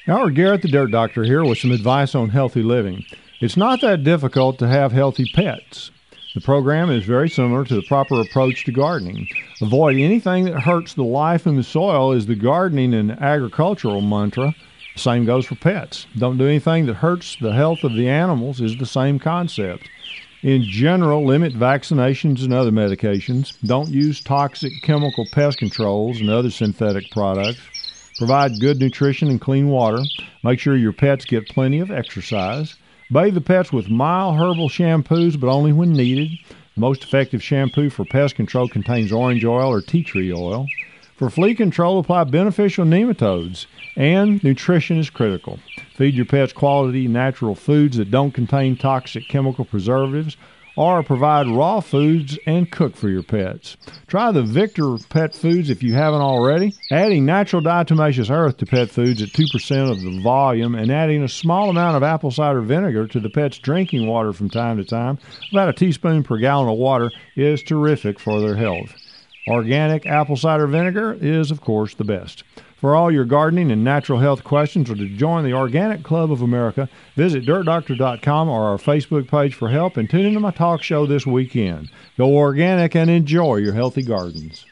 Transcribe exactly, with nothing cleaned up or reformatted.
Howard Garrett, the Dirt Doctor, here with some advice on healthy living. It's not that difficult to have healthy pets. The program is very similar to the proper approach to gardening. Avoid anything that hurts the life in the soil is the gardening and agricultural mantra. The same goes for pets. Don't do anything that hurts the health of the animals is the same concept. In general, limit vaccinations and other medications. Don't use toxic chemical pest controls and other synthetic products. Provide good nutrition and clean water. Make sure your pets get plenty of exercise. Bathe the pets with mild herbal shampoos, but only when needed. The most effective shampoo for pest control contains orange oil or tea tree oil. For flea control, apply beneficial nematodes. And nutrition is critical. Feed your pets quality natural foods that don't contain toxic chemical preservatives, or provide raw foods and cook for your pets. Try the Victor Pet Foods if you haven't already. Adding natural diatomaceous earth to pet foods at two percent of the volume and adding a small amount of apple cider vinegar to the pet's drinking water from time to time, about a teaspoon per gallon of water, is terrific for their health. Organic apple cider vinegar is, of course, the best. For all your gardening and natural health questions or to join the Organic Club of America, visit dirt doctor dot com or our Facebook page for help and tune into my talk show this weekend. Go organic and enjoy your healthy gardens.